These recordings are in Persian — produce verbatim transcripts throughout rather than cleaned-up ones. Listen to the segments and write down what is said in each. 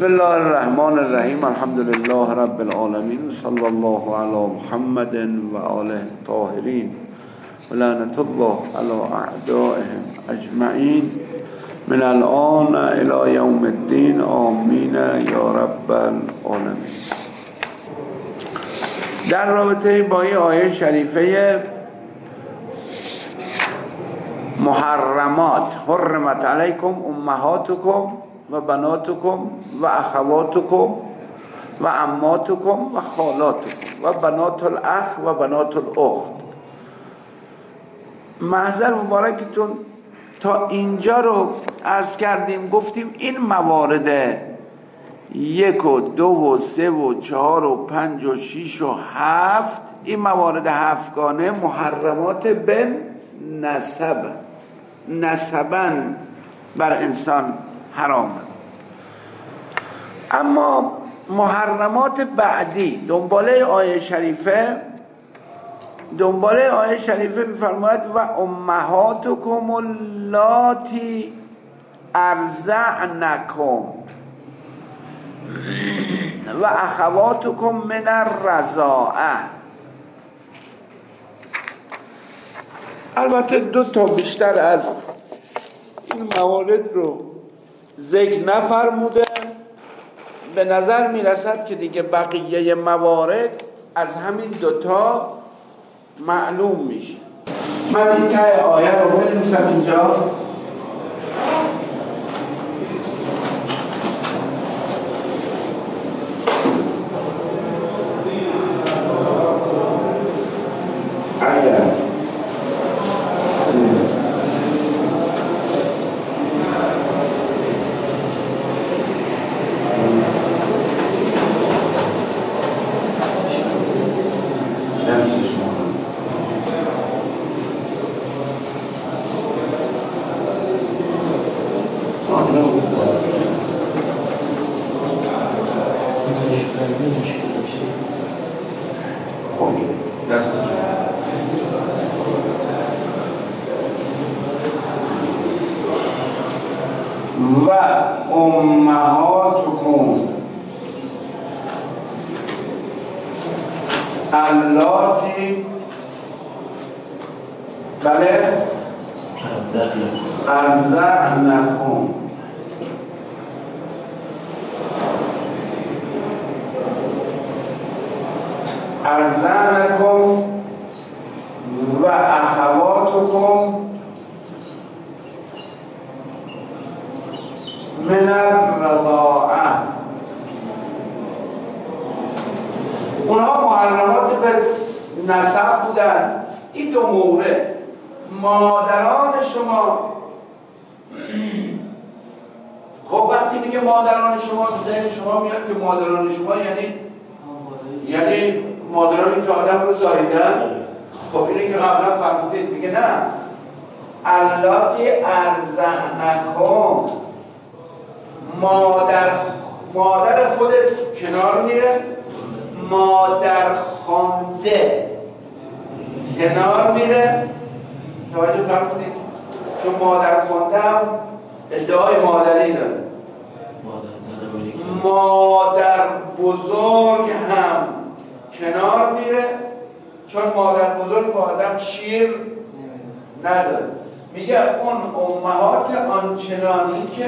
بسم الله الرحمن الرحیم. الحمد لله رب العالمین، صلی الله علی محمد و آله الطاهرین و لعنت الله علی اعدائهم اجمعین من الان الی یوم الدین. آمین یا رب العالمین. در رابطه با این آیه شریفه محرمات، حرمت علیکم امهاتکم و بناتکم و اخواتکم و عماتکم و خالاتکم و بنات الاخ و بنات الاخت. محضر مبارکتون تا اینجا رو عرض کردیم، گفتیم این موارد یک و دو و سه و چهار و پنج و شیش و هفت، این موارد هفتگانه محرمات بن نسب، نسبن بر انسان حرامه. اما محرمات بعدی دنباله آیه شریفه دنباله آیه شریفه می‌فرماید و امهاتکم اللاتی ارضعنکم و اخواتکم من الرضاعه. البته دو تا بیشتر از این موارد رو ذکر نفرموده. به نظر میرسد که دیگه بقیه موارد از همین دوتا معلوم میشه. من این که آیه رو بنویسم اینجا. اگر و امهاتکم اللاتی بله ارضعنکم ارضعنکم و اخواتکم من الرضاعه. اونها محرمات به نسب بودن. این دو مورد، مادران شما. خب وقتی میگه مادران شما، تو ذهن شما میاد که مادران شما یعنی یعنی مادرانی که آدم رو زاییدن. خب اینه که قبلا فرمودید، میگه نه، اللاتی ارضعنکم، مادر مادر خودت کنار میره، مادر خوانده کنار میره. توجه فرمودید؟ چون مادر خوانده هم ادعای مادری داره. مادر بزرگ هم کنار میره، چون مادر بزرگ با آدم شیر نداره. میگه اون امهات آنچنانی که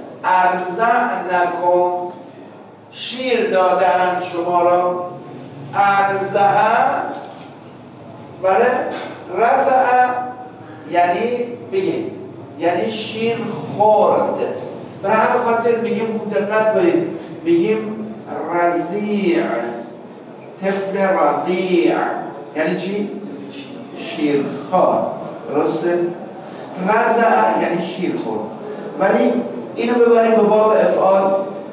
ارضعنکم شیر دادن شما را. ارضع بله، رضع یعنی بگه یعنی شیر خورد. برای همه خاطر میگیم دقت کنید، میگیم رضیع، طفل رضیع یعنی چی؟ شیرخوار. درسته؟ رضع یعنی شیر خورد. ولی اینو ببریم به باب افعال.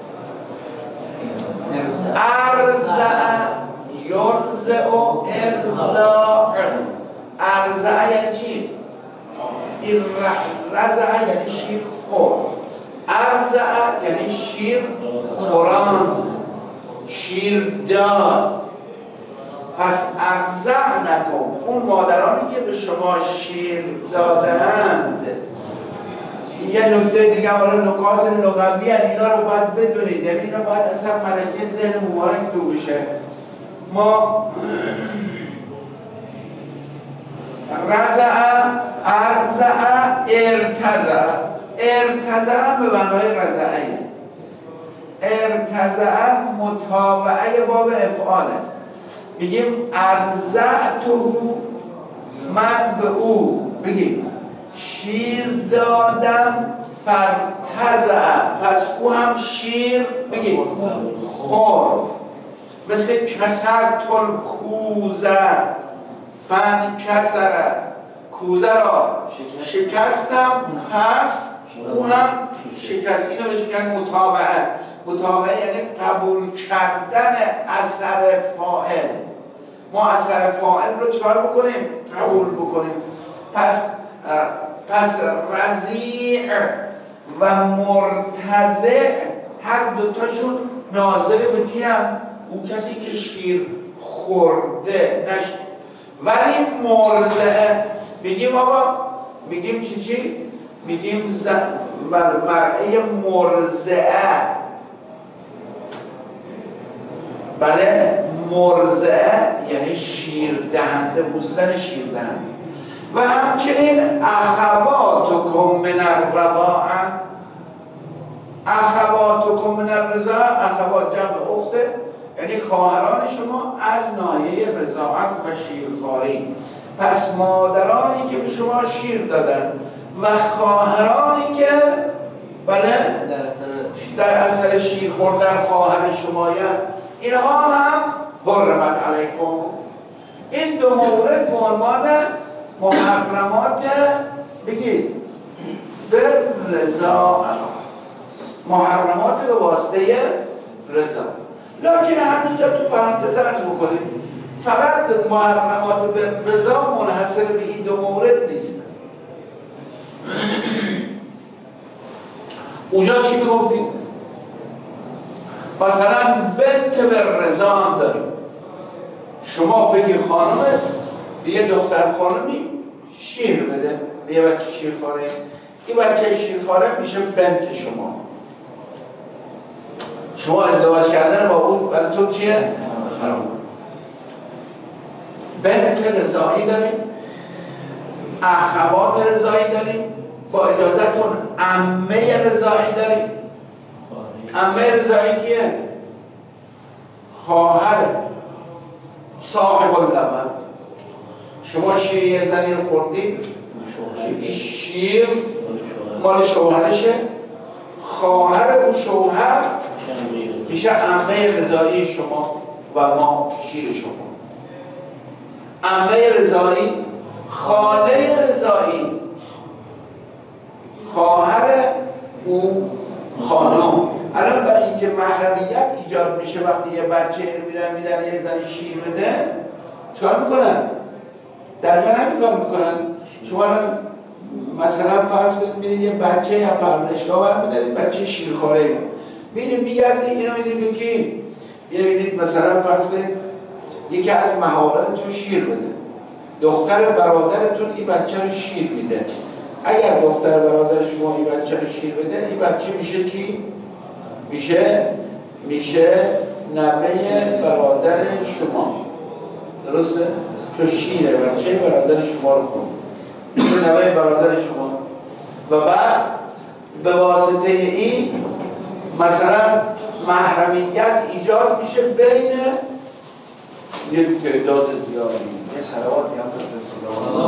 ارضع یرضع ارضاع. ارضع یعنی چی؟ این رضع یعنی شیر خورد. ارضع یعنی شیر خوران، شیر داد. پس ارضعنکم، اون مادرانی که به شما شیر دادند، یه نکته دیگه حالا نکات لغوی هست، اینا رو باید بدونید، یعنی اینا باید اصلا ملکه ذهن مبارک تو بشه. ما رزع، ارزع، ارتزع. ارتزع به معنای رزعه. ارتزع متابعه باب افعال است. میگیم ارزعته، من به او بگیم شیر دادم، فرتزع، پس او هم شیر بگیم خورد. مثل کسر تل کوزه، فن کسره، کوزه را شکستم، پس او هم شکست. اینو بهش میگن متابعه. متابعه یعنی قبول کردن اثر فاعل. ما اثر فاعل رو چکار بکنیم؟ قبول بکنیم. پس پس رضیع و مرتضع هر دوتاشون ناظر به کی هم؟ اون کسی که شیر خورده نشد. ولی مرضعه میگیم آقا، میگیم چی چی؟ میگیم مرعه مرضعه. بله، مرضعه یعنی شیر دهنده، بوستن شیر دهنده. و همچنین اخواتکم من الرضاعه، اخواتکم من الرضاعه، اخوات جمع اخته یعنی خواهران شما از ناحیه رضاعت و شیرخواری. پس مادرانی که به شما شیر دادن و خواهرانی که بله در اثر شیر خوردن خواهر شمایند، اینها هم حرمت علیکم. این دو مورد به عنوان محرمات بگید به رضا، محرمات به واسطه رضا. لکن همینجا تو پرانتز عرض بکنید فقط محرمات به رضا منحصر به این دو مورد نیست. اونجا چی میگفتیم؟ مثلا بنت به رضا هم داریم. شما بگی خانمت به یه دختر خانمی شیر بده، به یه بچه شیرخواره، این بچه شیرخواره میشه بنت شما. شما ازدواج کردن با اون برای تو چیه؟ حرام. بنت رضایی داریم، اخوات رضایی داریم، با اجازتون عمه رضایی داریم. عمه رضایی کیه؟ خواهر صاحب اللبن. شما شیر یه زنی رو خوردید، این شیر مال شوهرشه، خواهر اون شوهر میشه عمه رضایی شما و ما شیر شما. عمه رضایی، خاله رضایی، خواهر او خانم. الان برای اینکه محرمیت ایجاد میشه وقتی یه بچه میرن میدن یه زنی شیر بده، چکار میکنن؟ درگاه نمیکار میکنن. شما مثلا فرض کنید میدید یه بچه یا پرورشگاه برمیدارید، بچه شیرخواره میدید میگردید، اینو میدید به کی؟ اینو میدید مثلا فرض کنید یکی از محارمتون شیر بده، دختر برادرتون این بچه رو شیر میده. اگر دختر برادر شما این بچه رو شیر بده، این بچه میشه کی؟ میشه میشه نوه برادر شما. درسته؟ چون شیره بچه برادر شما رو خون، میشه نوه برادر شما. و بعد به واسطه این مثلا محرمیت ایجاد میشه بین یک تعداد زیادی. یه صلواتی هم بفرستید.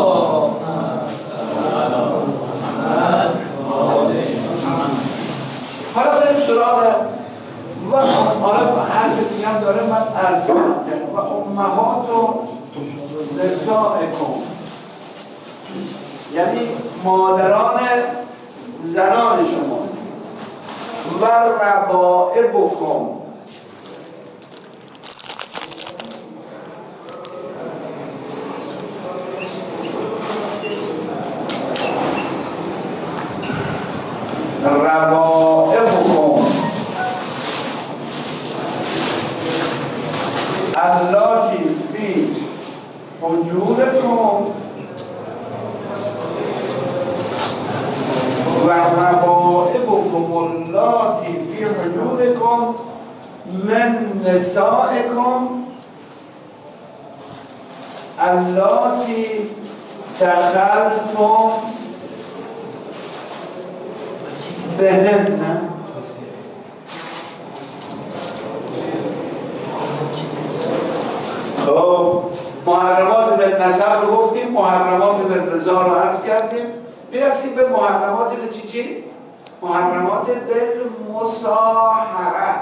حالا بریم سراغ و حالا حرف دیگه هم داره من عرض کنم و امهات و نسائکم، یعنی مادران زنان شما، و ربائبکم، ربائبکم اللاتی فی حجورکم و ازواجکم من نسائکم اللاتی دخلتم بهن. خب محرمات به نسب رو گفتیم، محرمات به رضا رو عرض کردیم، میرسیم به محرمات به چی چی؟ محرمات بالمصاهره،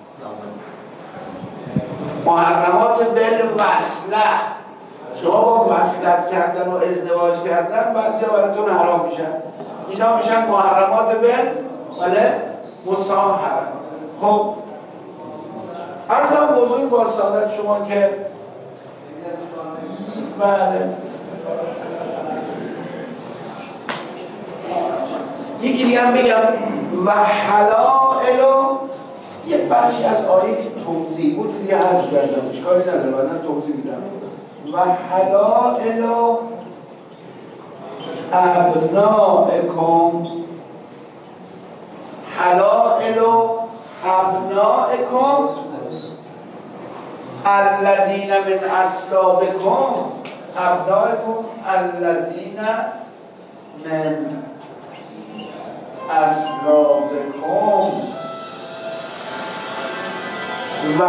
محرمات بالوصله. شما با وصلت کردن و ازدواج کردن بعضیا براتون حرام میشن، اینا میشن محرمات بالمصاهره. خب عرضم موضوعی با سعادت شما که بله یکی دیگه هم بگم و حلائل، یه بخشی از آیه که توضیح بود دیگه حذف کردم، اشکالی نداره بعداً توضیح میدم. و حلائل ابنائکم، حلائل ابنائکم الذین من اصلابکم، ابنائکم الذین من اصلابکم و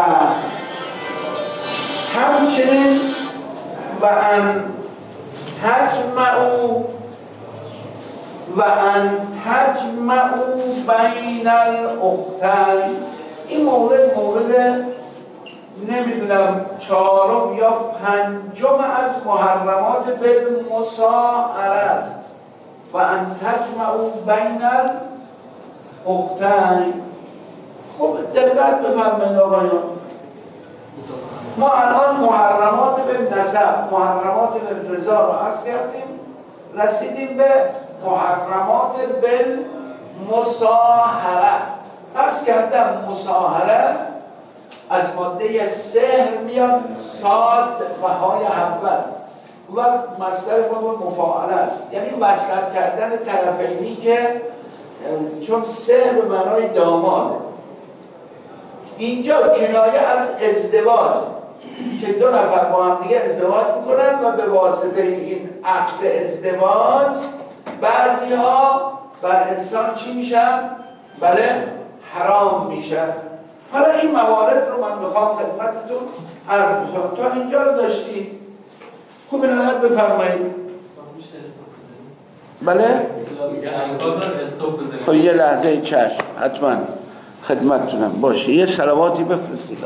همچنین و ان تجمعوا و ان تجمعوا بین الاختین. این مورد مورد نمیدونم چهارم یا پنجم از محرمات بالمصاهره است. و ان تجمعوا بین الاختین. خب دقت بفرمایید آقایان، ما الان محرمات به نسب، محرمات به رضا رو عرض کردیم، رسیدیم به محرمات بالمصاهره. عرض کردم مصاهره از ماده سحر میاد، صاد و های حبت و مصدر باب مفاعله است، یعنی وصلت کردن طرفینی که چون سحر به معنای داماد، اینجا کنایه از ازدواج که دو نفر با هم دیگه ازدواج میکنن و به واسطه این عقد ازدواج بعضی ها بر انسان چی میشن؟ بله حرام میشن. حالا این موارد رو من میخوام خدمتتون عرض بکنم. تا اینجا رو داشتید؟ خوب عنایت بفرمایید. بله؟ خب یه لحظه چشم حتما خدمتتونم باشه. یه صلواتی بفرستید.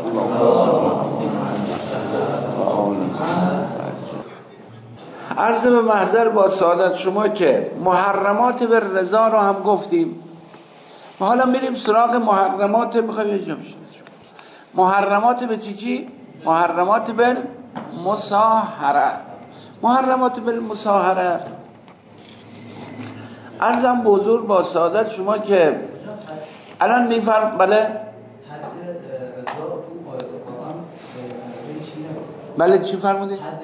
عرض به محضر با سعادت شما که محرمات به رضا رو هم گفتیم و حالا میریم سراغ محرمات میخوایم یه جا بشید. محرمات به چی چی؟ محرمات به مصاهره. محرمات به مصاهره عرضم بزرگ با سعادت شما که الان میفرم بله بله چی فرمودی؟ حد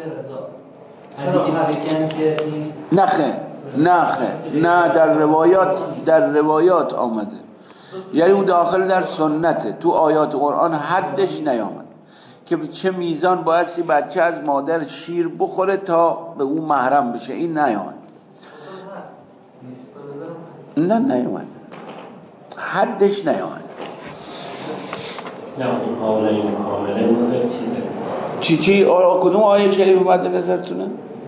رضا نخه نخه نه در روایات در روایات آمده، یعنی اون داخل در سنته، تو آیات قرآن حدش نیامد که چه میزان بایستی بچه از مادر شیر بخوره تا به اون محرم بشه، این نیامد. نه نیامد، حدش نیامد. نه اون حاله این کامله مورد چیزه چی چی؟ کدوم آیه شریف اومده نظرتونه؟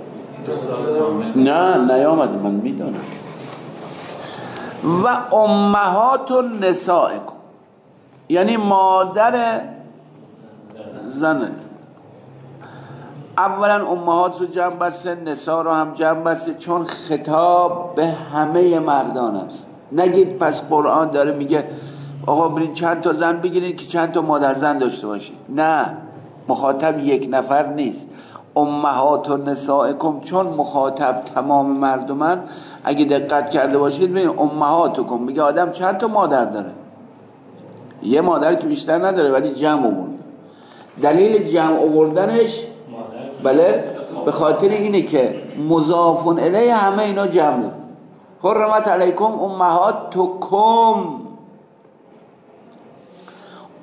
نه نیامد، من میدونم. و امهات النسائکم، یعنی مادر زن. اولا امهات رو جمع بسته، نساء رو هم جمع بسته، چون خطاب به همه مردان است. نگید پس قرآن داره میگه آقا برین چند تا زن بگیرین که چند تا مادر زن داشته باشید. نه، مخاطب یک نفر نیست. امهات نسائکم، چون مخاطب تمام مردمان، اگه دقت کرده باشید ببینید امهاتکم میگه آدم چند تا مادر داره؟ یه مادر که بیشتر نداره ولی جمع آورد. دلیل جمع آوردنش بله به خاطر اینه که مضاف الیه همه اینا جمع. حرمت علیکم امهاتکم،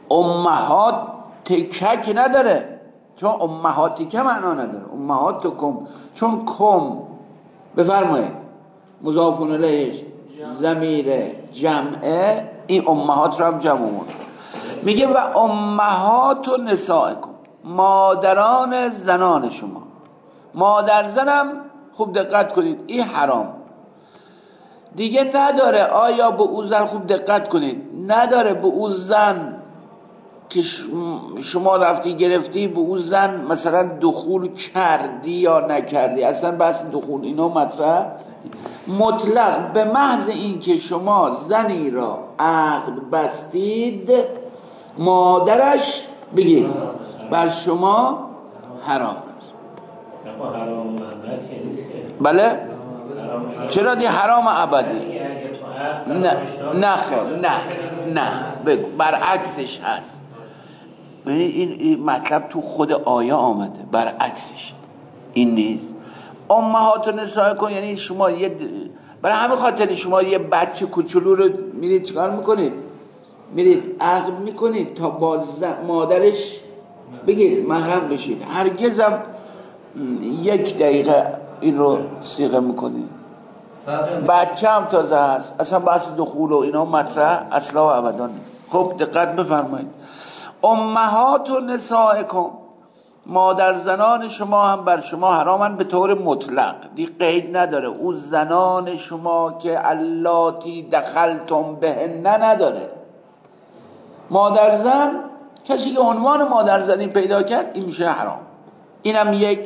امهات تکک نداره، چون امهاتی که معنا نداره. امهاتکم چون کم بفرمایید مضاف الیهش ضمیر جمعه، این امهات رو هم جمعون. میگه و امهات و نسائکم، مادران زنان شما. مادر زنم خوب دقت کنید این حرام دیگه نداره. آیا به او زن، خوب دقت کنید، نداره به او زن که شما رفتی گرفتی به او زن مثلا دخول کردی یا نکردی، اصلا بحث دخول اینا مطرح مطلق به محض این که شما زنی را عقد بستید مادرش بگید بر شما حرام است. حرام ابدی که نیست که. بله چرا دی حرام ابدی؟ نه نه خیر نه نه بگو برعکسش هست. این این مطلب تو خود آیه آمده، برعکسش این نیست. امهات و نسائکم یعنی شما یه برای همه خاطر شما یه بچه کوچولو رو میرید چیکار میکنید؟ میرید عقد میکنید تا با مادرش بگید محرم بشید. هرگزم یک دقیقه این رو صیغه میکنید. بچه هم تازه هست، اصلا بحث دخول و اینا مطرح اصلا و ابدا نیست. خب دقت بفرمایید. امهات و نسائکم، مادر زنان شما هم بر شما حرامن به طور مطلق، دی قید نداره. او زنان شما که اللاتی دخلتم بهن نداره. مادر زن کسی که عنوان مادر زنی پیدا کرد این میشه حرام. اینم یک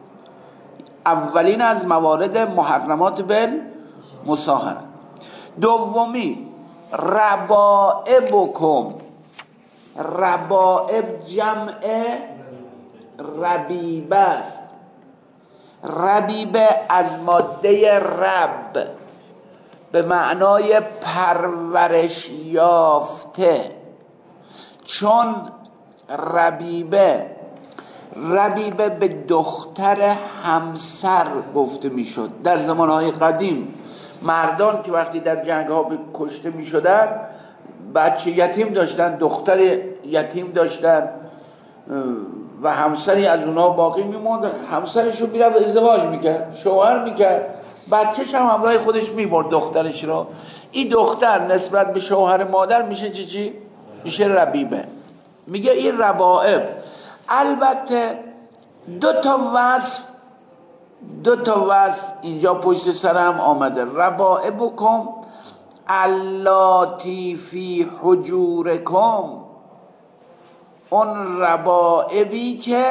اولین از موارد محرمات بل مصاهره. دومی ربائبکم، ربائب جمع ربیبه است. ربیبه از ماده رب به معنای پرورش یافته، چون ربیبه ربیبه به دختر همسر گفته میشد. در زمانهای قدیم مردان که وقتی در جنگ ها کشته میشدن بچه یتیم داشتن، دختر یتیم داشتن و همسری از اونها باقی میموند. همسرش رو میرفت ازدواج میکرد، شوهر میکرد، بچهش هم همراه خودش میبرد دخترش رو. این دختر نسبت به شوهر مادر میشه چی چی؟ میشه ربیبه. میگه این ربائب. البته دو تا وصف دو تا وصف اینجا پشت سر هم آمده. ربائبکم اللاتی فی حجورکم، اون ربائبی که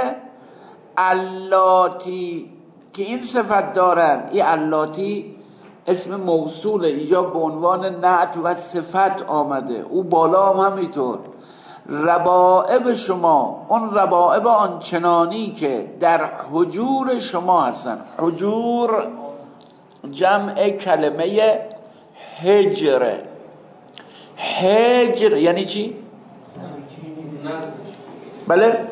اللاتی که این صفت دارن. این اللاتی اسم موصوله، اینجا به عنوان نعت و صفت آمده. او بالا هم همینطور. ربائب شما، اون ربائب آنچنانی که در حجور شما هستن. حجور جمع کلمه هجر. هجر یعنی چی؟ بله؟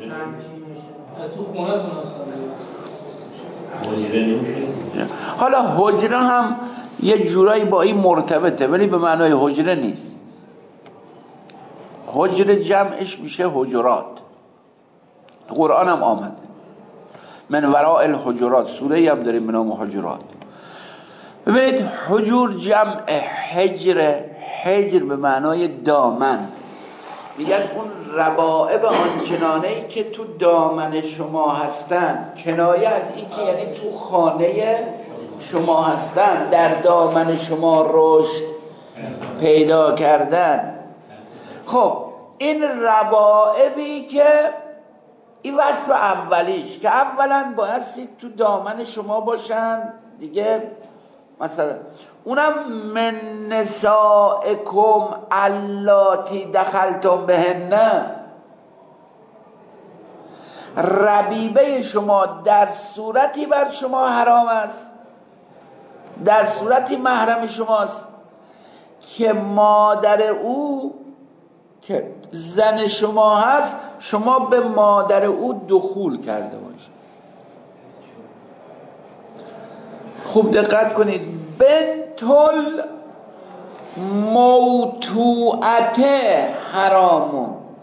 حالا حجره هم یه جورایی با این مرتبطه ولی به معنای حجره نیست. حجره جمعش میشه حجرات. قرآن هم آمده من وراء الحجرات، سوره هم داریم به نام حجرات. ببینید حجور جمع حجر، حجر به معنای دامن. میگن اون ربائب آنچنانه‌ای که تو دامن شما هستن، کنایه از این که یعنی تو خانه شما هستن، در دامن شما رشد پیدا کردن. خب این ربائبی که این وصف اولیش که اولا بایستی تو دامن شما باشن دیگه. مثلا اونم من نسائکم اللاتی دخلتم بهن، ربیبه شما در صورتی بر شما حرام است، در صورتی محرم شماست که مادر او که زن شما هست شما به مادر او دخول کرده باشید. خوب دقت کنید. بنتل موتوعته حرامون،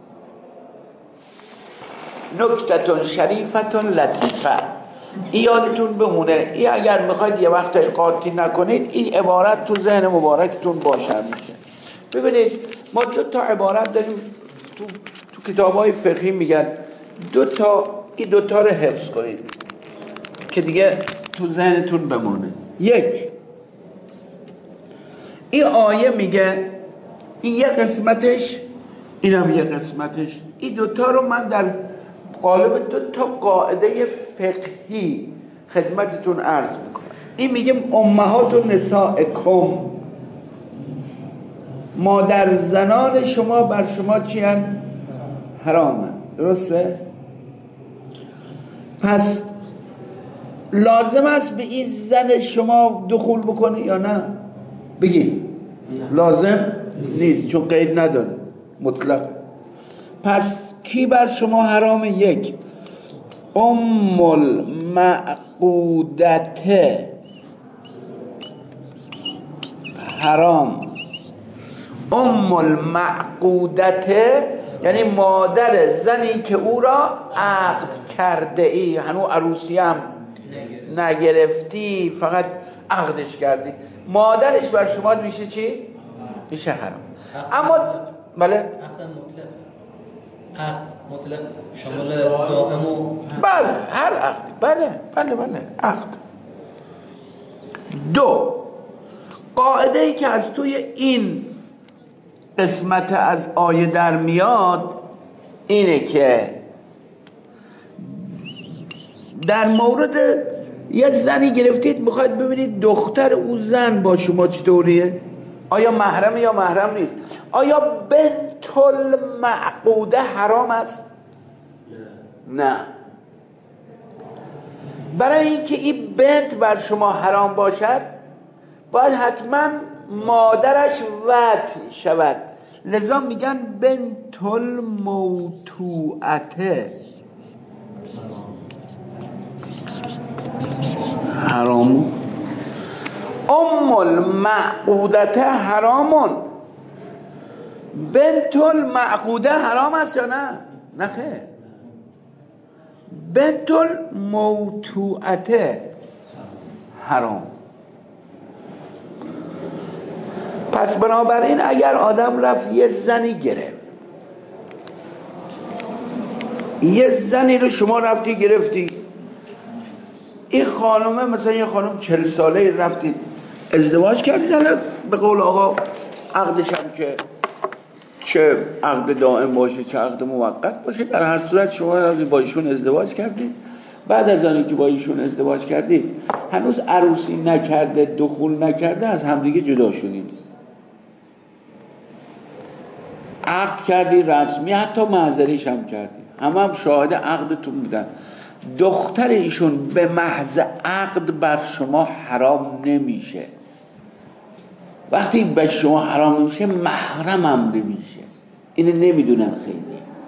نکتتون شریفتون لطیفه. این یادتون بمونه، این اگر میخواید یه وقت قاطی نکنید این عبارت تو ذهن مبارکتون باشه میشه. ببینید ما دو تا عبارت داریم تو, تو کتاب‌های فقهی میگن دو تا، این دو تا رو حفظ کنید که دیگه تو ذهنتون بمونه. یک، این آیه میگه، این یه قسمتش، اینم یه قسمتش، این دوتا رو من در قالب دو تا قاعده فقهی خدمتتون عرض میکنم. این میگه امهات و نسائکم، مادر زنان شما بر شما چی هن؟ حرامن. درسته؟ پس لازم است به این زن شما دخول بکنی یا نه؟ بگی لازم نیست چون قید نداره، مطلق. پس کی بر شما حرام؟ یک، ام المعقودت حرام. ام المعقودت یعنی مادر زنی که او را عقد کرده ای، هنو عروسی هم نگرفتی، فقط عقدش کردی، مادرش بر شما میشه چی؟ میشه حرام. اما بله عقد مطلق، عقد مطلق شامل دائم و بله هر عقد، بله بله بله عقد. دو، قاعده ای که از توی این قسمت از آیه در میاد اینه که در مورد یه زنی گرفتید میخواید ببینید دختر او زن با شما چطوریه، آیا محرمه یا محرم نیست، آیا بنت المعقوده حرام است؟ نه. برای اینکه این بنت بر شما حرام باشد باید حتما مادرش وطء شود، لذا میگن بنت الموتوعته حرام. ام المعقودت حرامون. بنت المعقوده حرام است یا نه؟ نه خیر. بنت الموتوعته حرام. پس بنابراین اگر آدم رفت یه زنی گرفت، یه زنی رو شما رفتی گرفتی، این خانومه مثلا یه خانم چهل ساله رفتید ازدواج کردید، حالا به قول آقا عقدش هم که چه عقد دائم باشه چه عقد موقت باشه، در هر صورت شما با ایشون ازدواج کردید. بعد از آنی که با ایشون ازدواج کردید هنوز عروسی نکرده، دخول نکرده، از همدیگه جدا شدید، عقد کردی رسمی، حتی محضریش هم کردی، همه هم شاهد عقدتون بودن. دختر ایشون به محض عقد بر شما حرام نمیشه. وقتی به شما حرام نمیشه محرم هم نمیشه. اینو نمیدونن خیلی.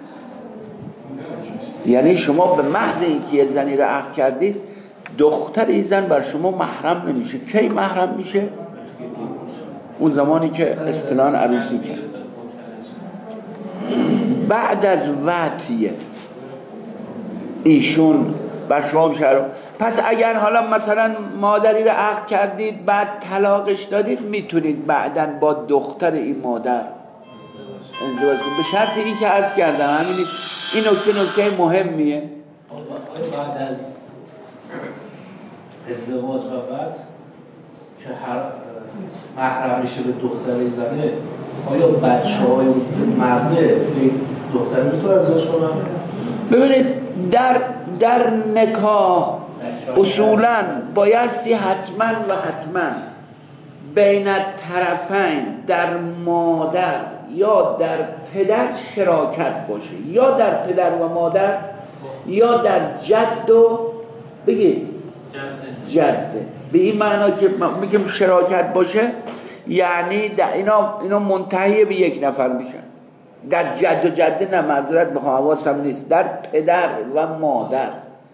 یعنی شما به محض اینکه یه زنی رو عقد کردید دختر این زن بر شما محرم نمیشه. کی محرم میشه؟ اون زمانی که اصطلاحاً عروسی کرد. بعد از وطیه ایشون بر شما میشه. پس اگر حالا مثلا مادری رو عقد کردید بعد طلاقش دادید، میتونید بعداً با دختر این مادر ازدواج کنید، به شرط این که عرض کردم همین این نکته نکته مهمیه. بعد از ازدواج و بعد که هر محرم میشه به دختر زنه، آیا بچه های مرده دختر میتونه ازدواج کنن؟ ببینید در در نکاح اصولاً بایستی حتما و حتما بین طرفین در مادر یا در پدر شراکت باشه، یا در پدر و مادر یا در جد و بگید جده. به این معنا که میگم شراکت باشه یعنی در اینا اینا منتهی به یک نفر میشن. در جد و جده نه، معذرت میخوام حواسم نیست، در پدر و مادر،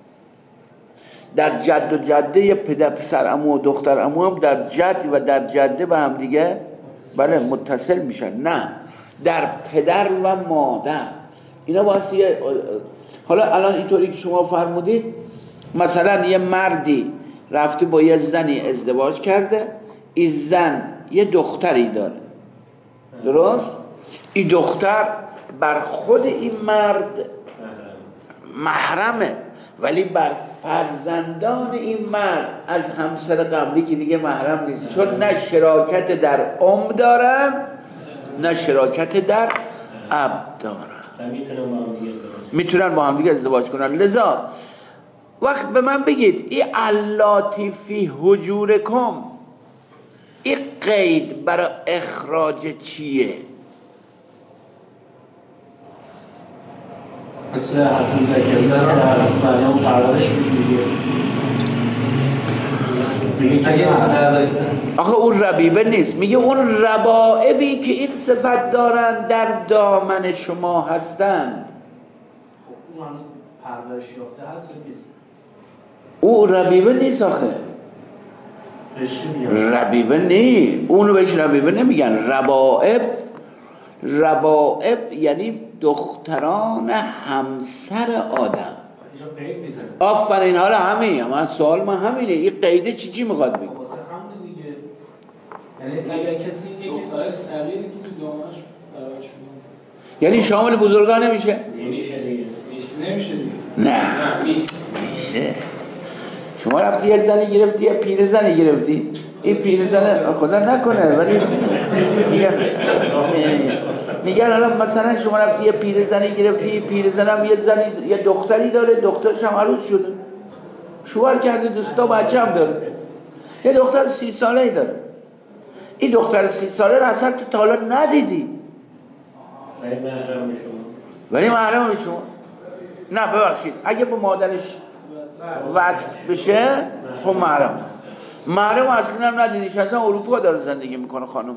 در جد و جده پدر پسر عمو و دختر عمو هم در جد و در جده به هم دیگه بله متصل میشن. نه، در پدر و مادر. اینا واسه حالا الان اینطوری که شما فرمودید، مثلا یه مردی رفته با یه زنی ازدواج کرده، این زن یه دختری داره، درست؟ این دختر بر خود این مرد محرمه، ولی بر فرزندان این مرد از همسر قبلی که دیگه محرم نیست، چون نه شراکت در ام دارن نه شراکت در اب دارن، میتونن با هم دیگه ازدواج کنن. لذا وقت به من بگید این اللاتی فی حجورکم، این قید برای اخراج چیه؟ مثل حرفی زکریا که حرف مریم پرورش میگه. آخه اون ربیبه نیست، میگه اون ربائبی که این صفت دارن در دامن شما هستند. اون پرورش یافته هست نیست؟ او ربیبه نیست آخه، ربیبه نیست، اونو بهش ربیبه نمیگن. ربائب، ربائب یعنی دختران همسر آدم. آفرین، حالا همین من سوال من همینه، این قیده چی چی میخواد بگه؟ واسه همون دیگه، یعنی اگر کسی دختر صغیری که تو دامنش براش میاد، یعنی شامل بزرگان نمیشه؟ نمیشه دیگه، نمیشه دیگه. نه میشه. شما رفتی یه زنی گرفتی، یه پیر زنی گرفتی، این پیر زنه خدا نکنه ولی میگن میگن حالا مثلا شما رفتی یه پیر زنی گرفتی، پیر زنم یه زنی یه دختری داره، دخترش هم عروس شده، شوهر کرده، دوستا بچه هم داره، یه دختر سی ساله ای داره. این دختر سی ساله رو اصلا تو تا حالا ندیدی، ولی محرم شما، ولی محرم شما. نه ببخشید، اگه با مادرش وقت بشه خب محرم، محرم اصلا هم ندیدیش، اصلا اروپا داره زندگی میکنه خانومه.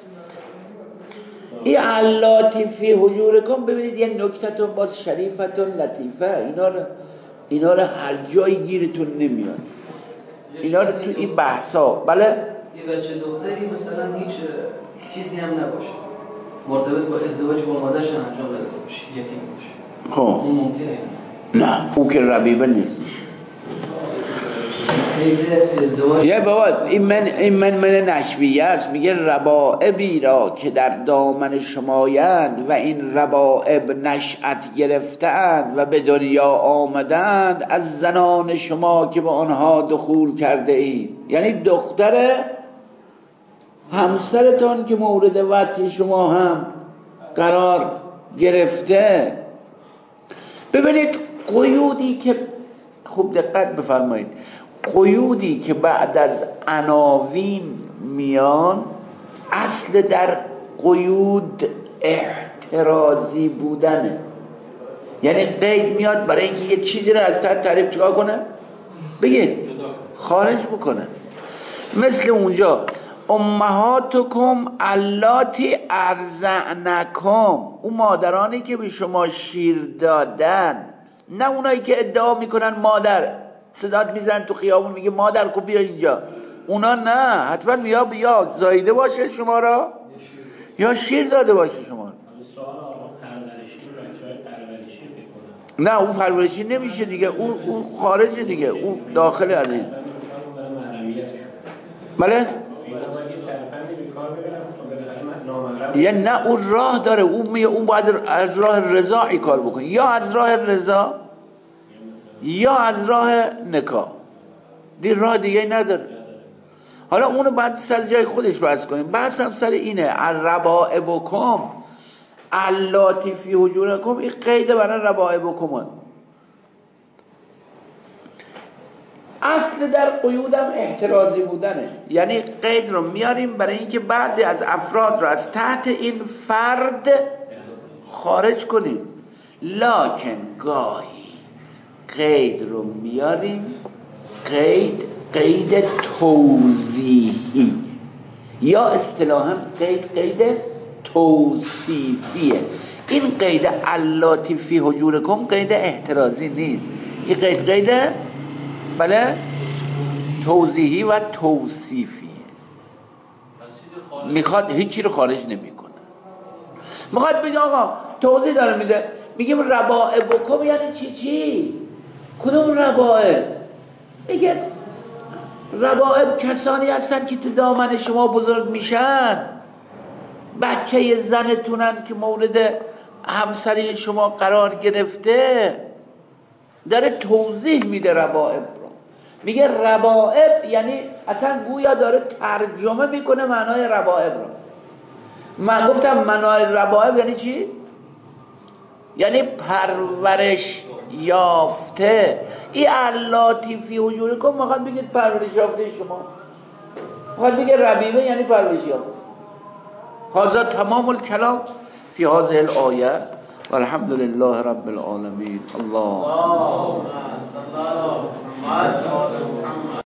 این اللاتی فی حجورکم، ببینید یه نکتتون باز شریفتون لطیفه، اینا رو اینا رو هر جایی گیرتون نمیاد، اینا رو تو این بحثا. بله یه بچه دختری مثلا هیچ چیزی هم نباشه، مرتبط با ازدواج با مادرش هم انجام داده باشه، یتیم باشه، خب اون ممکنه؟ نه، او که ربیبه نیست. یه بابا این من این من من نشویه است، میگه ربائبی را که در دامن شمایند و این ربائب نشأت گرفتند و به دنیا آمدند از زنان شما که به آنها دخول کرده اید. یعنی دختر همسرتان که مورد وطی شما هم قرار گرفته. ببینید قیودی که، خوب دقت بفرمایید، قیودی که بعد از عناوین میان، اصل در قیود احترازی بودنه. یعنی قید میاد برای اینکه یه چیزی رو از تحت تعریف چیکار کنه؟ بگید خارج بکنه. مثل اونجا امهاتکم اللاتی ارضعنکم، اون مادرانی که به شما شیر دادن، نه اونایی که ادعا میکنن مادر، صدات میزن تو خیابون میگه مادر کو بیا اینجا، اونا نه، حتما بیا بیا زایده باشه شما را یا شیر داده باشه شما را. نه اون پرورشی نمیشه دیگه، اون اون خارجه دیگه، اون داخل علی. بله یا نه اون راه داره، اون می اون باید از راه رضا ای کار بکنه، یا از راه رضا یا از راه نکاح، دی راه دیگه نداره. حالا اونو باید سر جای خودش بحث کنیم. بحث هم سر اینه، الربائبکم اللاتی فی حجورکم، این قیده برای ربائبکم. اصل در قیودم احترازی بودنه، یعنی قید رو میاریم برای اینکه بعضی از افراد رو از تحت این فرد خارج کنیم. لکن گاهی قید رو میاریم قید قید توضیحی، یا اصطلاحاً قید قید توصیفیه. این قید اللاتی فی حجورکم قید احترازی نیست، این قید قید بله توضیحی و توصیفیه، میخواد هیچی رو خارج نمیکنه. میخواد بگه آقا توضیح داره میده، میگیم ربائبکم یعنی چی چی؟ کدوم ربائب؟ میگه ربائب کسانی هستن که تو دامن شما بزرگ میشن، بچه زنتونن که مورد همسری شما قرار گرفته. داره توضیح میده ربائب رو، میگه ربائب یعنی اصلا گویا داره ترجمه میکنه معنای ربائب رو. من گفتم معنای ربائب یعنی چی؟ یعنی پرورش یافته. این اللاتی فی حجورکم میخواد بگید پرورش یافته شما، میخواد بگه ربیبه یعنی پرورش یافته. هذا تمام الکلام فی هذه الآیه والحمد لله رب العالمین. الله